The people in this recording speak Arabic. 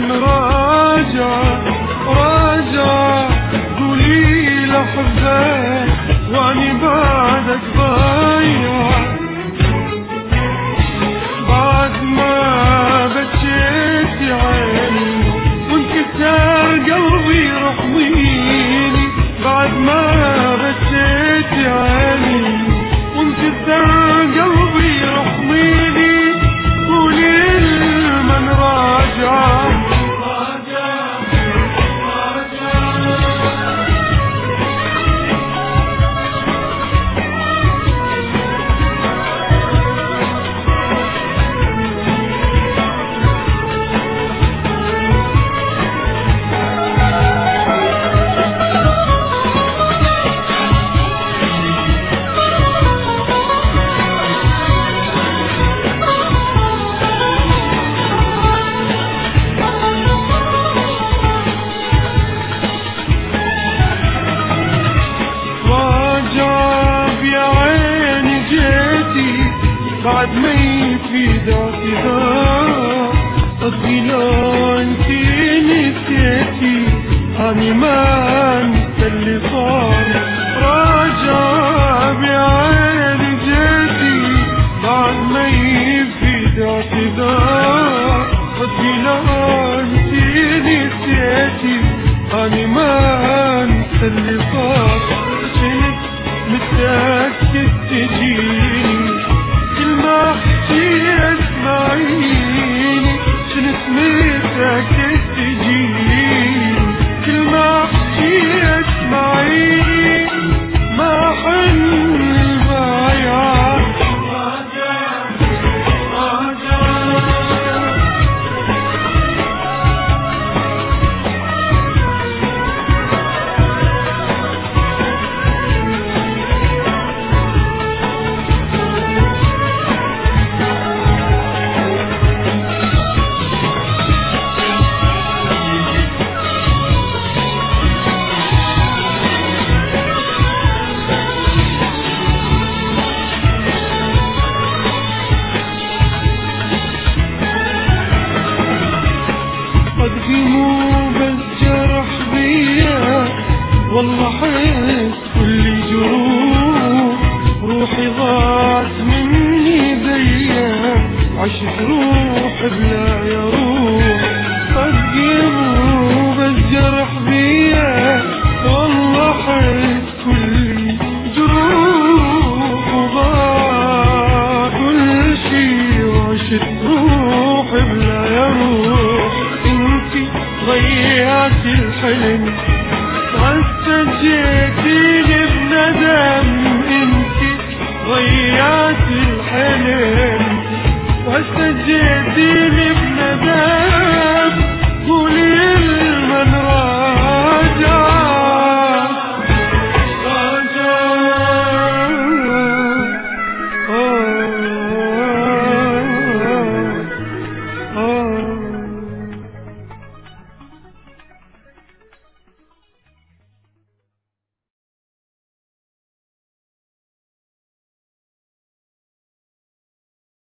المن راجع راجع، قولي لحبك واني بعدك ضايع. بعد ما بكيت يا عيني وانكسر قلبي رحميني، بعد ما بكيت يا عيني وانكسر قلبي رحميني، قولي المن راجع بعد ما يفيد اعتذار. قصدي لو انتي نسيتي اني ما انسى اللي صار. راجع بعيني جيتي بعد ما يفيد اعتذار. قصدي لو انتي نسيتي اني ما انسى اللي صار. كنت متأكد تجيني ما احكي اسمعيني، كنت متأكد تجيني كل ما احكي اسمعيني، ما حن البايع. قلبي مو بس جرح بيا والله حس كل جروح، روحي ضاعت مني بيا عشت روح بلا يا روح. قلبي مو بس جرح بيا والله حس كل جروح، وضاع كل شي وعشت روح بلا يا روح. ضيعت الحلم واستجيتيني بندم، انتي ضيعت الحلم واستجيتيني بندم.